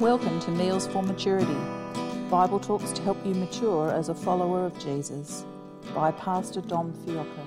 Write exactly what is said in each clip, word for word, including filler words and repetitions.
Welcome to Meals for Maturity, Bible talks to help you mature as a follower of Jesus, by Pastor Dom Fiocco.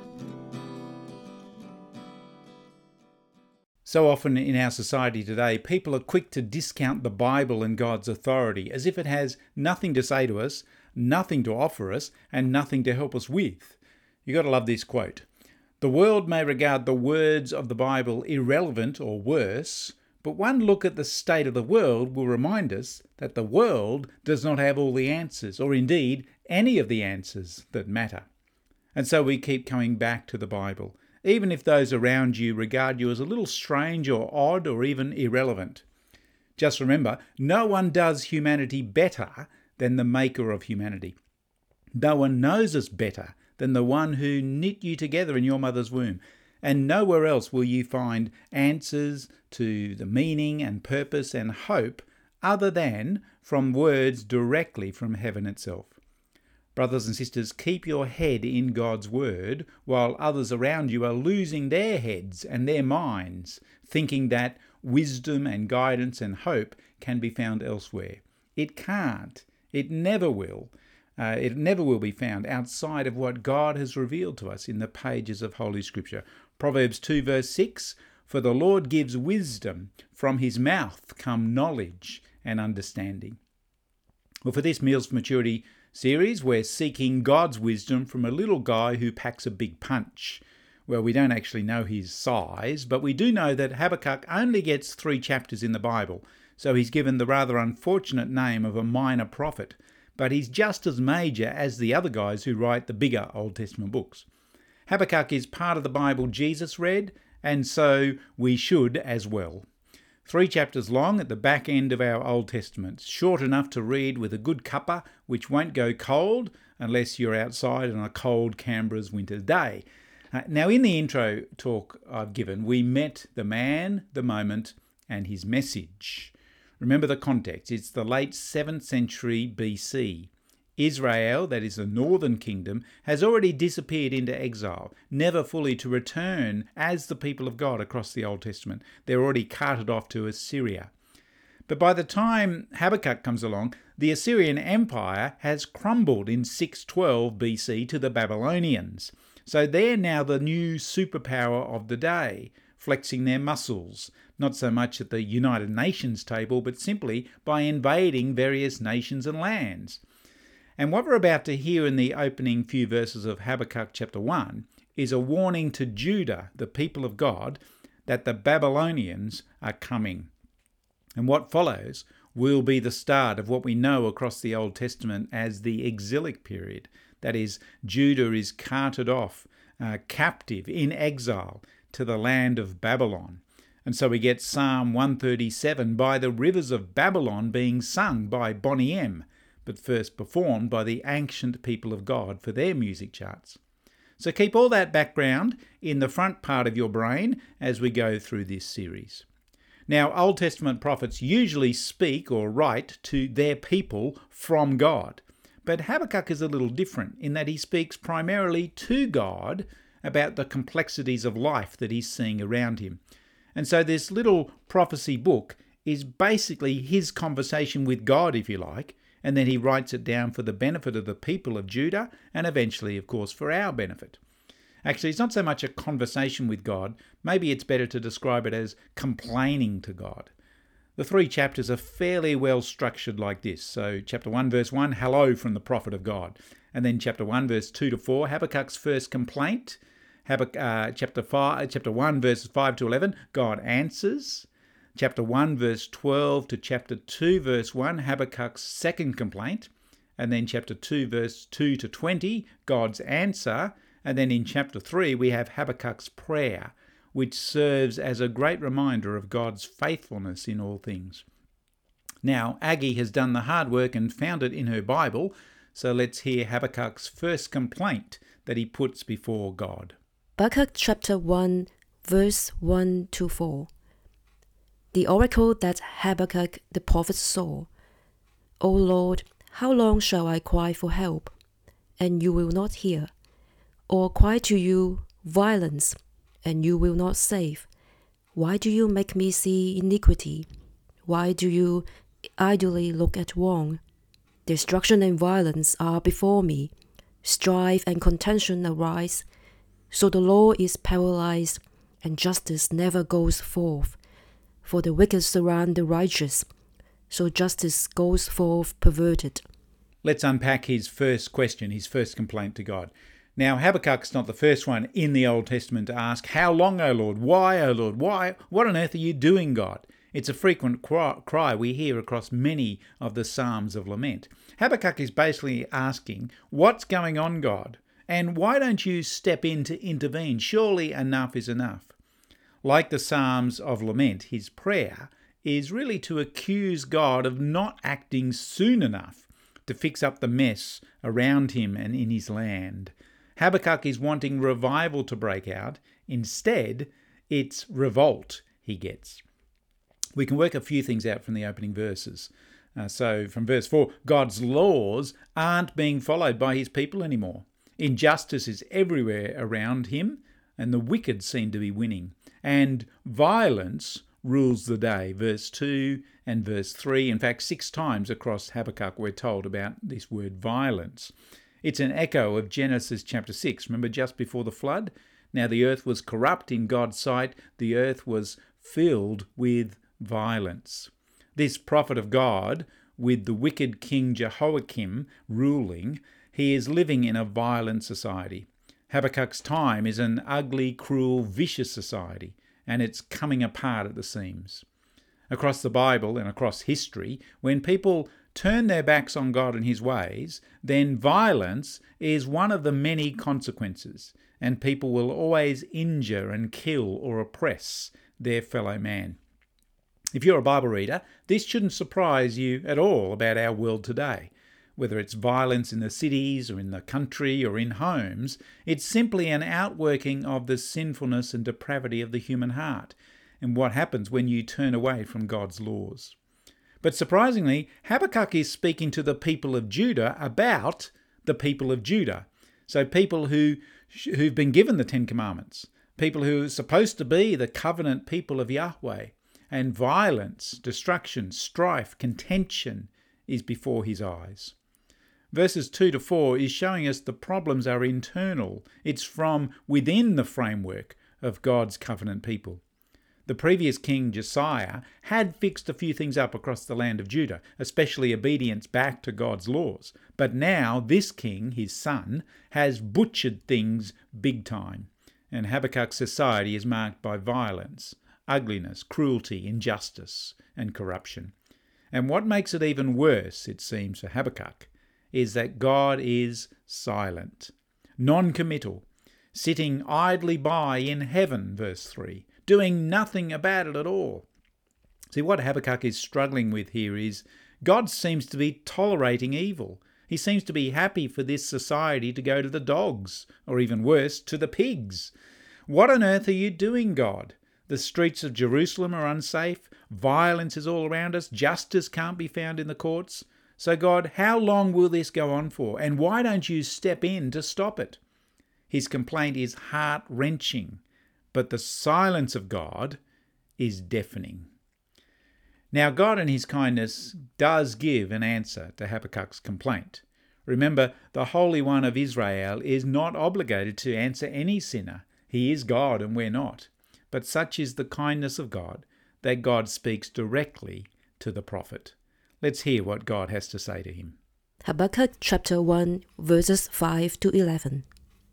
So often in our society today, people are quick to discount the Bible and God's authority as if it has nothing to say to us, nothing to offer us, and nothing to help us with. You've got to love this quote. The world may regard the words of the Bible irrelevant or worse, but one look at the state of the world will remind us that the world does not have all the answers, or indeed any of the answers that matter. And so we keep coming back to the Bible, even if those around you regard you as a little strange or odd or even irrelevant. Just remember, no one does humanity better than the maker of humanity. No one knows us better than the one who knit you together in your mother's womb. And nowhere else will you find answers to the meaning and purpose and hope other than from words directly from heaven itself. Brothers and sisters, keep your head in God's word while others around you are losing their heads and their minds, thinking that wisdom and guidance and hope can be found elsewhere. It can't. It never will. Uh, it never will be found outside of what God has revealed to us in the pages of Holy Scripture. Proverbs two verse six, for the Lord gives wisdom, from his mouth come knowledge and understanding. Well, for this Meals for Maturity series, we're seeking God's wisdom from a little guy who packs a big punch. Well, we don't actually know his size, but we do know that Habakkuk only gets three chapters in the Bible, so he's given the rather unfortunate name of a minor prophet. But he's just as major as the other guys who write the bigger Old Testament books. Habakkuk is part of the Bible Jesus read, and so we should as well. Three chapters long at the back end of our Old Testament, short enough to read with a good cuppa, which won't go cold unless you're outside on a cold Canberra's winter day. Uh, now, in the intro talk I've given, we met the man, the moment, and his message. Remember the context. It's the late seventh century B C. Israel, that is the northern kingdom, has already disappeared into exile, never fully to return as the people of God across the Old Testament. They're already carted off to Assyria. But by the time Habakkuk comes along, the Assyrian Empire has crumbled in six twelve B C to the Babylonians. So they're now the new superpower of the day, flexing their muscles, not so much at the United Nations table, but simply by invading various nations and lands. And what we're about to hear in the opening few verses of Habakkuk chapter one is a warning to Judah, the people of God, that the Babylonians are coming. And what follows will be the start of what we know across the Old Testament as the exilic period. That is, Judah is carted off, uh, captive, in exile, to the land of Babylon. And so we get Psalm one thirty-seven, by the rivers of Babylon, being sung by Bonnie M, but first performed by the ancient people of God for their music charts. So keep all that background in the front part of your brain as we go through this series. Now, Old Testament prophets usually speak or write to their people from God, but Habakkuk is a little different in that he speaks primarily to God about the complexities of life that he's seeing around him. And so this little prophecy book is basically his conversation with God, if you like, and then he writes it down for the benefit of the people of Judah and eventually, of course, for our benefit. Actually, it's not so much a conversation with God. Maybe it's better to describe it as complaining to God. The three chapters are fairly well structured like this. So chapter one, verse one, hello from the prophet of God. And then chapter one, verse two to four, Habakkuk's first complaint. Habakkuk, uh, chapter five, chapter one, verses five to eleven, God answers. Chapter one, verse twelve to chapter two, verse one, Habakkuk's second complaint. And then chapter two, verse two to twenty, God's answer. And then in chapter three, we have Habakkuk's prayer, which serves as a great reminder of God's faithfulness in all things. Now, Aggie has done the hard work and found it in her Bible, so let's hear Habakkuk's first complaint that he puts before God. Habakkuk chapter one, verse one to four. The oracle that Habakkuk the prophet saw. O Lord, how long shall I cry for help, and you will not hear? Or cry to you violence, and you will not save? Why do you make me see iniquity? Why do you idly look at wrong? Destruction and violence are before me. Strife and contention arise. So the law is paralyzed, and justice never goes forth. For the wicked surround the righteous, so justice goes forth perverted. Let's unpack his first question, his first complaint to God. Now, Habakkuk's not the first one in the Old Testament to ask, "How long, O Lord? Why, O Lord? Why? What on earth are you doing, God?" It's a frequent cry we hear across many of the Psalms of lament. Habakkuk is basically asking, what's going on, God? And why don't you step in to intervene? Surely enough is enough. Like the Psalms of lament, his prayer is really to accuse God of not acting soon enough to fix up the mess around him and in his land. Habakkuk is wanting revival to break out. Instead, it's revolt he gets. We can work a few things out from the opening verses. Uh, so from verse four, God's laws aren't being followed by his people anymore. Injustice is everywhere around him, and the wicked seem to be winning. And violence rules the day. Verse two and verse three, in fact, six times across Habakkuk we're told about this word violence. It's an echo of Genesis chapter six. Remember, just before the flood? Now the earth was corrupt in God's sight. The earth was filled with violence. This prophet of God, with the wicked King Jehoiakim ruling, he is living in a violent society. Habakkuk's time is an ugly, cruel, vicious society, and it's coming apart at the seams. Across the Bible and across history, when people turn their backs on God and his ways, then violence is one of the many consequences, and people will always injure and kill or oppress their fellow man. If you're a Bible reader, this shouldn't surprise you at all about our world today. Whether it's violence in the cities or in the country or in homes, it's simply an outworking of the sinfulness and depravity of the human heart and what happens when you turn away from God's laws. But surprisingly, Habakkuk is speaking to the people of Judah about the people of Judah. So people who, who've been given the Ten Commandments, people who are supposed to be the covenant people of Yahweh. And violence, destruction, strife, contention is before his eyes. Verses two to four is showing us the problems are internal. It's from within the framework of God's covenant people. The previous king, Josiah, had fixed a few things up across the land of Judah, especially obedience back to God's laws. But now this king, his son, has butchered things big time. And Habakkuk's society is marked by violence, ugliness, cruelty, injustice, and corruption. And what makes it even worse, it seems, for Habakkuk, is that God is silent, non-committal, sitting idly by in heaven, verse three, doing nothing about it at all. See, what Habakkuk is struggling with here is God seems to be tolerating evil. He seems to be happy for this society to go to the dogs, or even worse, to the pigs. What on earth are you doing, God? The streets of Jerusalem are unsafe. Violence is all around us. Justice can't be found in the courts. So God, how long will this go on for? And why don't you step in to stop it? His complaint is heart-wrenching, but the silence of God is deafening. Now, God in his kindness does give an answer to Habakkuk's complaint. Remember, the Holy One of Israel is not obligated to answer any sinner. He is God and we're not. But such is the kindness of God that God speaks directly to the prophet. Let's hear what God has to say to him. Habakkuk chapter one, verses five to eleven.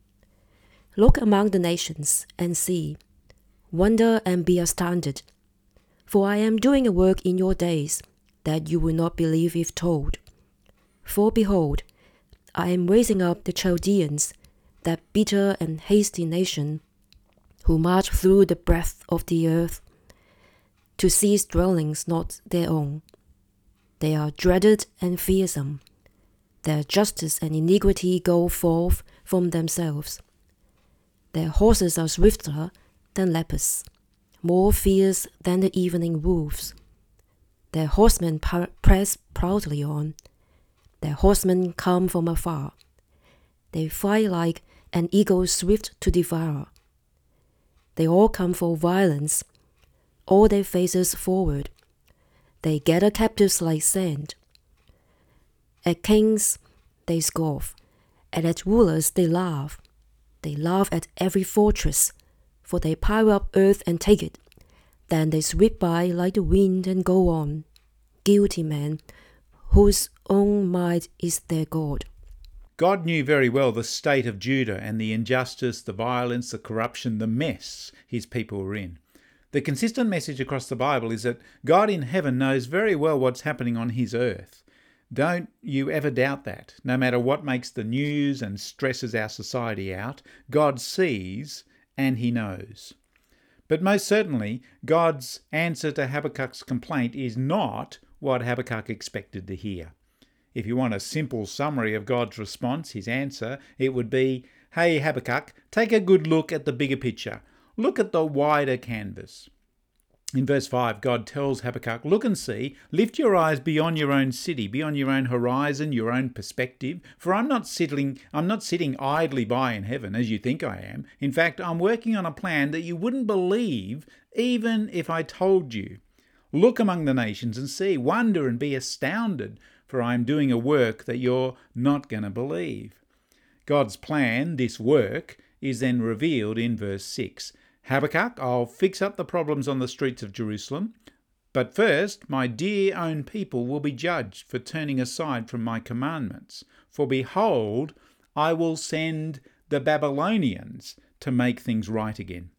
Look among the nations and see. Wonder and be astounded. For I am doing a work in your days that you will not believe if told. For behold, I am raising up the Chaldeans, that bitter and hasty nation, who march through the breadth of the earth, to seize dwellings not their own. They are dreaded and fearsome. Their justice and iniquity go forth from themselves. Their horses are swifter than leopards, more fierce than the evening wolves. Their horsemen press proudly on. Their horsemen come from afar. They fly like an eagle swift to devour. They all come for violence, all their faces forward. they gather captives like sand. At kings they scoff, and at rulers they laugh. They laugh at every fortress, for they pile up earth and take it. Then they sweep by like the wind and go on. Guilty men, whose own might is their God. God knew very well the state of Judah and the injustice, the violence, the corruption, the mess his people were in. The consistent message across the Bible is that God in heaven knows very well what's happening on his earth. Don't you ever doubt that. No matter what makes the news and stresses our society out, God sees and he knows. But most certainly, God's answer to Habakkuk's complaint is not what Habakkuk expected to hear. If you want a simple summary of God's response, his answer, it would be, "Hey Habakkuk, take a good look at the bigger picture. Look at the wider canvas." In verse five, God tells Habakkuk, "Look and see, lift your eyes beyond your own city, beyond your own horizon, your own perspective, for I'm not sitting, I'm not sitting idly by in heaven as you think I am. In fact, I'm working on a plan that you wouldn't believe even if I told you. Look among the nations and see, wonder and be astounded, for I am doing a work that you're not going to believe." God's plan, this work, is then revealed in verse six. "Habakkuk, I'll fix up the problems on the streets of Jerusalem. But first, my dear own people will be judged for turning aside from my commandments. For behold, I will send the Babylonians to make things right again."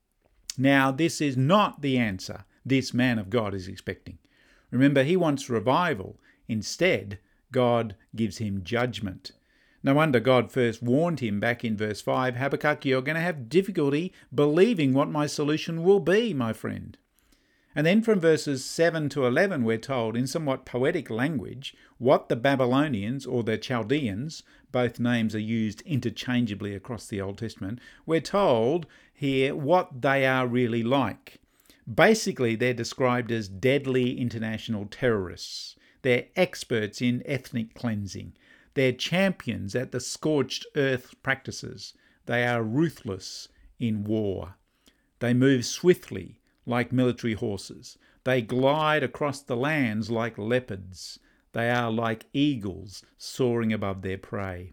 Now, this is not the answer this man of God is expecting. Remember, he wants revival. Instead, God gives him judgment. No wonder God first warned him back in verse five, "Habakkuk, you're going to have difficulty believing what my solution will be, my friend." And then from verses seven to eleven, we're told in somewhat poetic language what the Babylonians or the Chaldeans, both names are used interchangeably across the Old Testament, we're told here what they are really like. Basically, they're described as deadly international terrorists. They're experts in ethnic cleansing. They're champions at the scorched earth practices. They are ruthless in war. They move swiftly like military horses. They glide across the lands like leopards. They are like eagles soaring above their prey.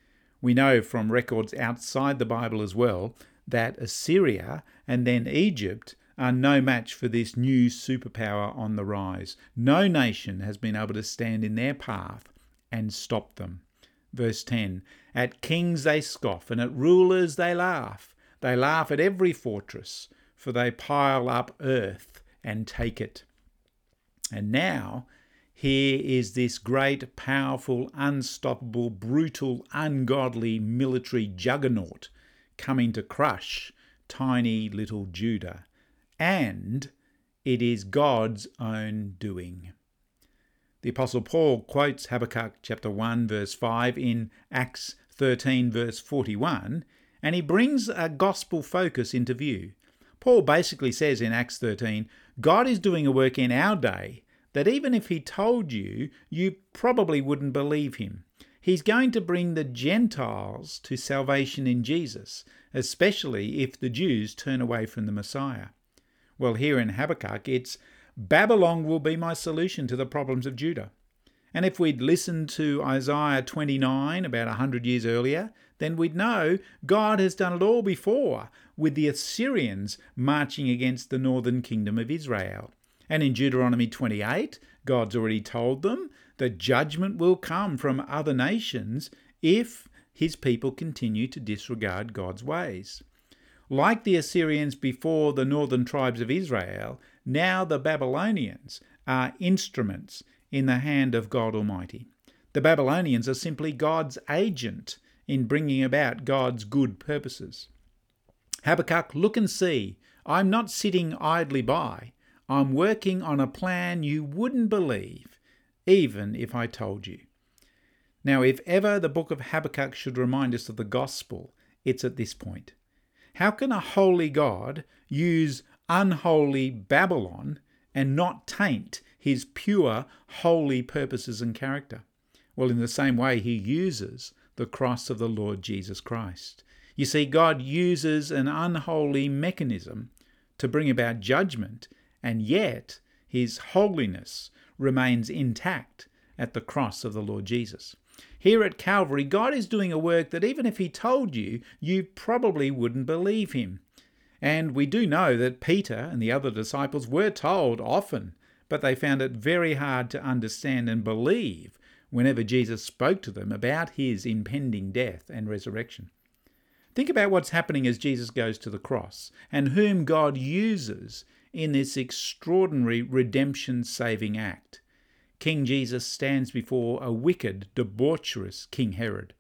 We know from records outside the Bible as well that Assyria and then Egypt are no match for this new superpower on the rise. No nation has been able to stand in their path and stop them. Verse ten, "At kings they scoff, and at rulers they laugh. They laugh at every fortress, for they pile up earth and take it." And now, here is this great, powerful, unstoppable, brutal, ungodly military juggernaut coming to crush tiny little Judah. And it is God's own doing. The Apostle Paul quotes Habakkuk chapter one verse five in Acts thirteen verse forty-one, and he brings a gospel focus into view. Paul basically says in Acts thirteen, God is doing a work in our day that even if he told you, you probably wouldn't believe him. He's going to bring the Gentiles to salvation in Jesus, especially if the Jews turn away from the Messiah. Well, here in Habakkuk, it's Babylon will be my solution to the problems of Judah. And if we'd listened to Isaiah twenty-nine about one hundred years earlier, then we'd know God has done it all before with the Assyrians marching against the northern kingdom of Israel. And in Deuteronomy twenty-eight, God's already told them that judgment will come from other nations if his people continue to disregard God's ways. Like the Assyrians before the northern tribes of Israel, now the Babylonians are instruments in the hand of God Almighty. The Babylonians are simply God's agent in bringing about God's good purposes. Habakkuk, look and see. I'm not sitting idly by. I'm working on a plan you wouldn't believe, even if I told you. Now, if ever the book of Habakkuk should remind us of the gospel, it's at this point. How can a holy God use unholy Babylon and not taint his pure, holy purposes and character? Well, in the same way, he uses the cross of the Lord Jesus Christ. You see, God uses an unholy mechanism to bring about judgment, and yet His holiness remains intact at the cross of the Lord Jesus. Here at Calvary, God is doing a work that even if he told you, you probably wouldn't believe him. And we do know that Peter and the other disciples were told often, but they found it very hard to understand and believe whenever Jesus spoke to them about his impending death and resurrection. Think about what's happening as Jesus goes to the cross and whom God uses in this extraordinary redemption-saving act. King Jesus stands before a wicked, debaucherous King Herod.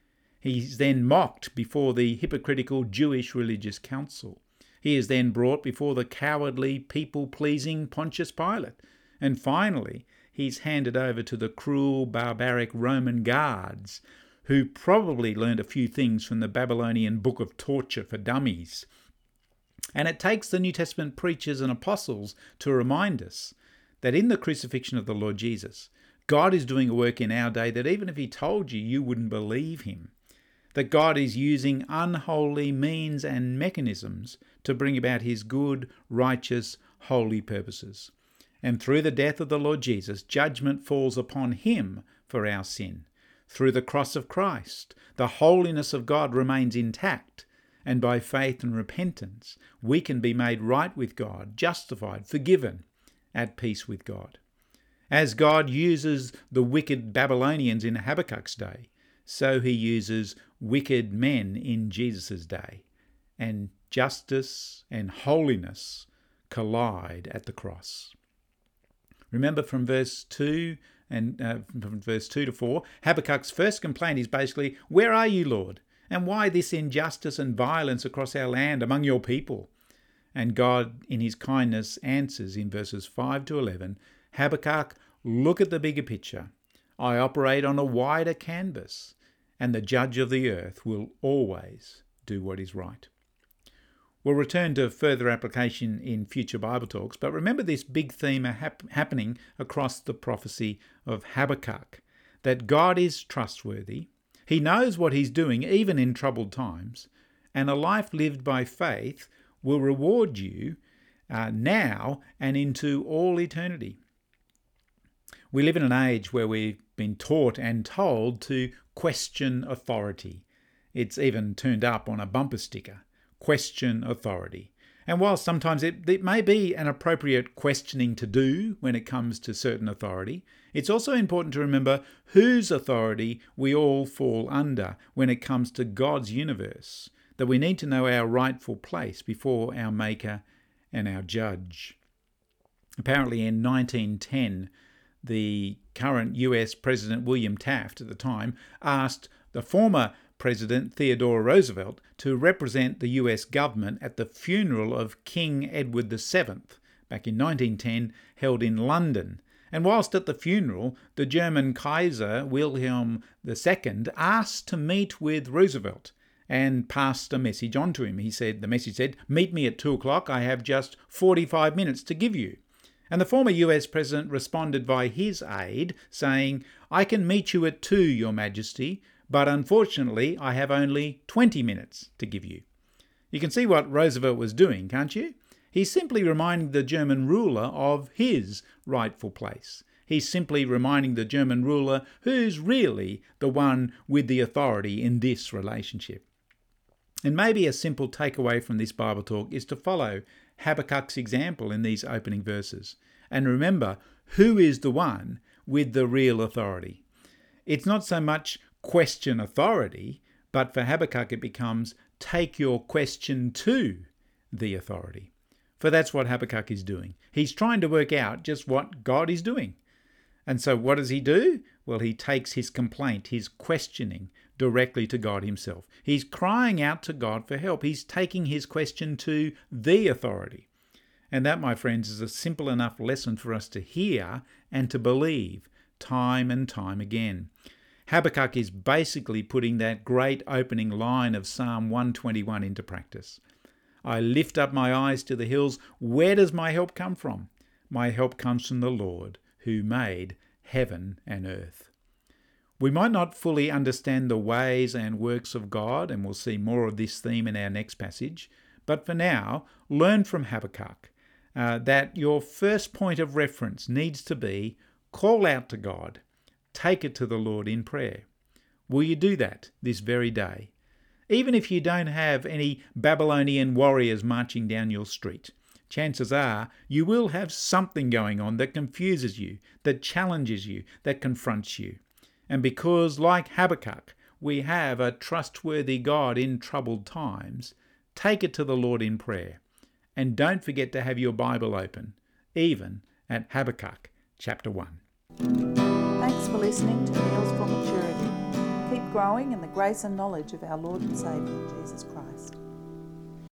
He's then mocked before the hypocritical Jewish religious council. He is then brought before the cowardly, people-pleasing Pontius Pilate. And finally, he's handed over to the cruel, barbaric Roman guards, who probably learned a few things from the Babylonian book of torture for dummies. And it takes the New Testament preachers and apostles to remind us that in the crucifixion of the Lord Jesus, God is doing a work in our day that even if he told you, you wouldn't believe him. That God is using unholy means and mechanisms to bring about his good, righteous, holy purposes. And through the death of the Lord Jesus, judgment falls upon him for our sin. Through the cross of Christ, the holiness of God remains intact, and by faith and repentance, we can be made right with God, justified, forgiven, at peace with God. As God uses the wicked Babylonians in Habakkuk's day, so he uses wicked men in Jesus' day, and justice and holiness collide at the cross. Remember from verse two and uh, from verse two to four, Habakkuk's first complaint is basically, "Where are you, Lord? And why this injustice and violence across our land among your people?" And God, in his kindness, answers in verses five to eleven, "Habakkuk, look at the bigger picture. I operate on a wider canvas, and the judge of the earth will always do what is right." We'll return to further application in future Bible talks, but remember this big theme hap- happening across the prophecy of Habakkuk, that God is trustworthy, he knows what he's doing even in troubled times, and a life lived by faith will reward you uh, now and into all eternity. We live in an age where we've been taught and told to question authority. It's even turned up on a bumper sticker. Question authority. And while sometimes it, it may be an appropriate questioning to do when it comes to certain authority, it's also important to remember whose authority we all fall under when it comes to God's universe, that we need to know our rightful place before our Maker and our Judge. Apparently in nineteen ten, the current U S President William Taft at the time asked the former President Theodore Roosevelt to represent the U S government at the funeral of King Edward the Seventh back in nineteen ten, held in London. And whilst at the funeral, the German Kaiser Wilhelm the Second asked to meet with Roosevelt and passed a message on to him. He said, the message said, "Meet me at two o'clock. I have just forty-five minutes to give you." And the former U S President responded by his aide, saying, "I can meet you at two, Your Majesty, but unfortunately I have only twenty minutes to give you." You can see what Roosevelt was doing, can't you? He's simply reminding the German ruler of his rightful place. He's simply reminding the German ruler who's really the one with the authority in this relationship. And maybe a simple takeaway from this Bible talk is to follow Habakkuk's example in these opening verses and remember who is the one with the real authority. It's not so much question authority, but for Habakkuk it becomes take your question to the authority. For that's what Habakkuk is doing. He's trying to work out just what God is doing. And so what does he do? Well, he takes his complaint, his questioning, directly to God himself. He's crying out to God for help. He's taking his question to the authority. And that, my friends, is a simple enough lesson for us to hear and to believe time and time again. Habakkuk is basically putting that great opening line of Psalm one twenty-one into practice. "I lift up my eyes to the hills. Where does my help come from? My help comes from the Lord, who made heaven and earth." We might not fully understand the ways and works of God, and we'll see more of this theme in our next passage, but for now, learn from Habakkuk uh, that your first point of reference needs to be call out to God, take it to the Lord in prayer. Will you do that this very day? Even if you don't have any Babylonian warriors marching down your street, chances are you will have something going on that confuses you, that challenges you, that confronts you. And because, like Habakkuk, we have a trustworthy God in troubled times, take it to the Lord in prayer. And don't forget to have your Bible open, even at Habakkuk chapter one. Thanks for listening to Meals for Maturity. Keep growing in the grace and knowledge of our Lord and Saviour, Jesus Christ.